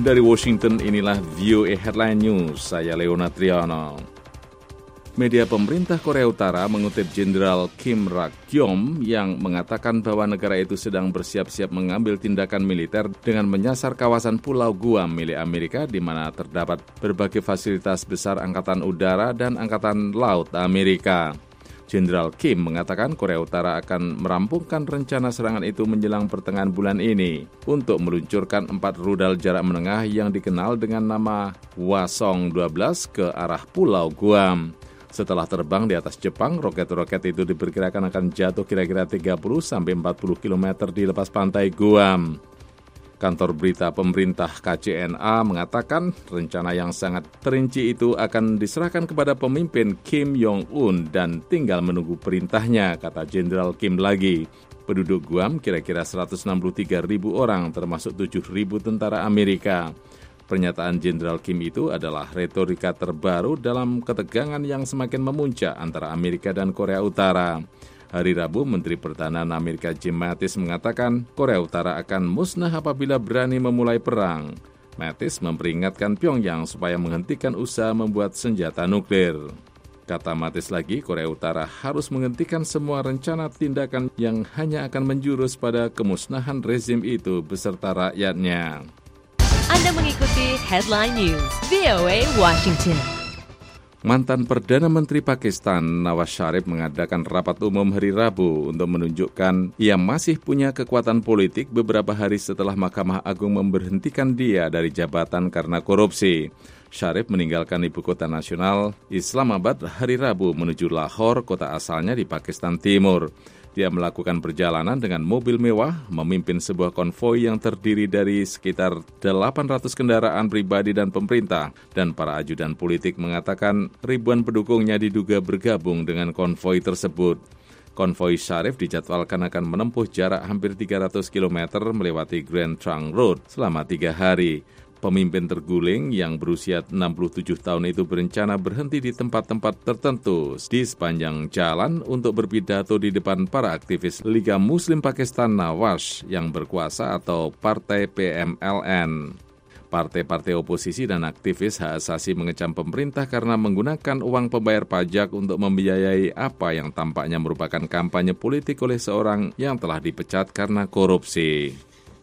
Dari Washington, inilah VOA Headline News, saya Leonard Triano. Media pemerintah Korea Utara mengutip Jenderal Kim Rakyom yang mengatakan bahwa negara itu sedang bersiap-siap mengambil tindakan militer dengan menyasar kawasan Pulau Guam milik Amerika di mana terdapat berbagai fasilitas besar Angkatan Udara dan Angkatan Laut Amerika. Jenderal Kim mengatakan Korea Utara akan merampungkan rencana serangan itu menjelang pertengahan bulan ini untuk meluncurkan 4 rudal jarak menengah yang dikenal dengan nama Hwasong-12 ke arah Pulau Guam. Setelah terbang di atas Jepang, roket-roket itu diperkirakan akan jatuh kira-kira 30-40 km di lepas pantai Guam. Kantor berita pemerintah KCNA mengatakan rencana yang sangat terinci itu akan diserahkan kepada pemimpin Kim Jong-un dan tinggal menunggu perintahnya, kata Jenderal Kim lagi. Penduduk Guam kira-kira 163.000 orang termasuk 7.000 tentara Amerika. Pernyataan Jenderal Kim itu adalah retorika terbaru dalam ketegangan yang semakin memuncak antara Amerika dan Korea Utara. Hari Rabu, Menteri Pertahanan Amerika Jim Mattis mengatakan Korea Utara akan musnah apabila berani memulai perang. Mattis memperingatkan Pyongyang supaya menghentikan usaha membuat senjata nuklir. Kata Mattis lagi, Korea Utara harus menghentikan semua rencana tindakan yang hanya akan menjurus pada kemusnahan rezim itu beserta rakyatnya. Anda mengikuti Headline News, VOA Washington. Mantan Perdana Menteri Pakistan Nawaz Sharif mengadakan rapat umum hari Rabu untuk menunjukkan ia masih punya kekuatan politik beberapa hari setelah Mahkamah Agung memberhentikan dia dari jabatan karena korupsi. Sharif meninggalkan ibu kota nasional Islamabad hari Rabu menuju Lahore, kota asalnya di Pakistan Timur. Dia melakukan perjalanan dengan mobil mewah, memimpin sebuah konvoi yang terdiri dari sekitar 800 kendaraan pribadi dan pemerintah, dan para ajudan politik mengatakan ribuan pendukungnya diduga bergabung dengan konvoi tersebut. Konvoi Sharif dijadwalkan akan menempuh jarak hampir 300 km melewati Grand Trunk Road selama 3 hari. Pemimpin terguling yang berusia 67 tahun itu berencana berhenti di tempat-tempat tertentu di sepanjang jalan untuk berpidato di depan para aktivis Liga Muslim Pakistan Nawaz yang berkuasa atau Partai PMLN. Partai-partai oposisi dan aktivis hak asasi mengecam pemerintah karena menggunakan uang pembayar pajak untuk membiayai apa yang tampaknya merupakan kampanye politik oleh seorang yang telah dipecat karena korupsi.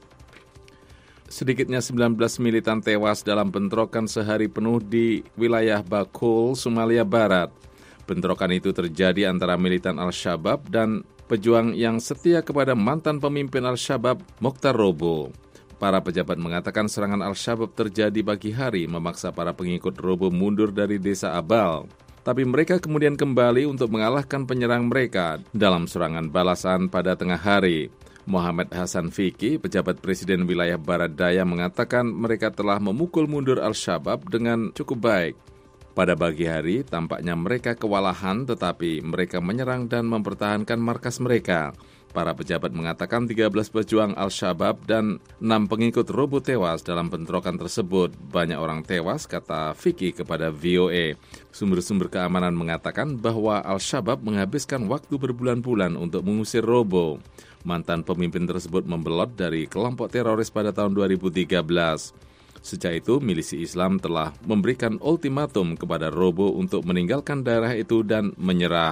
Sedikitnya 19 militan tewas dalam bentrokan sehari penuh di wilayah Bakool, Somalia Barat. Bentrokan itu terjadi antara militan Al-Shabaab dan pejuang yang setia kepada mantan pemimpin Al-Shabaab, Mokhtar Robo. Para pejabat mengatakan serangan Al-Shabaab terjadi pagi hari memaksa para pengikut Robo mundur dari desa Abal. Tapi mereka kemudian kembali untuk mengalahkan penyerang mereka dalam serangan balasan pada tengah hari. Muhammad Hassan Fiqi, pejabat Presiden wilayah Barat Daya, mengatakan mereka telah memukul mundur Al-Shabaab dengan cukup baik. Pada pagi hari, tampaknya mereka kewalahan tetapi mereka menyerang dan mempertahankan markas mereka. Para pejabat mengatakan 13 pejuang Al-Shabaab dan 6 pengikut Robo tewas dalam bentrokan tersebut. Banyak orang tewas, kata Fiqi kepada VOA. Sumber-sumber keamanan mengatakan bahwa Al-Shabaab menghabiskan waktu berbulan-bulan untuk mengusir Robo. Mantan pemimpin tersebut membelot dari kelompok teroris pada tahun 2013. Sejak itu, milisi Islam telah memberikan ultimatum kepada Robo untuk meninggalkan daerah itu dan menyerah.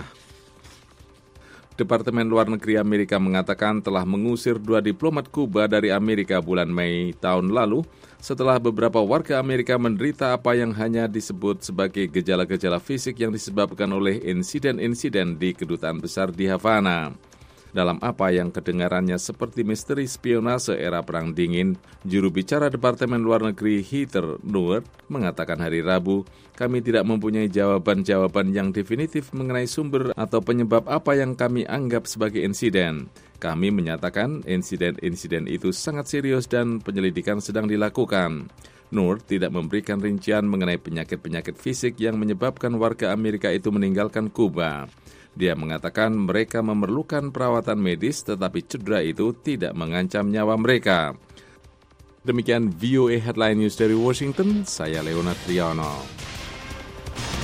Departemen Luar Negeri Amerika mengatakan telah mengusir 2 diplomat Kuba dari Amerika bulan Mei tahun lalu setelah beberapa warga Amerika menderita apa yang hanya disebut sebagai gejala-gejala fisik yang disebabkan oleh insiden-insiden di kedutaan besar di Havana. Dalam apa yang kedengarannya seperti misteri spionase era Perang Dingin, juru bicara Departemen Luar Negeri Heather Nauert mengatakan hari Rabu, kami tidak mempunyai jawaban-jawaban yang definitif mengenai sumber atau penyebab apa yang kami anggap sebagai insiden. Kami menyatakan insiden-insiden itu sangat serius dan penyelidikan sedang dilakukan. Nur tidak memberikan rincian mengenai penyakit-penyakit fisik yang menyebabkan warga Amerika itu meninggalkan Kuba. Dia mengatakan mereka memerlukan perawatan medis tetapi cedera itu tidak mengancam nyawa mereka. Demikian VOA Headline News dari Washington, saya Leonard Triano.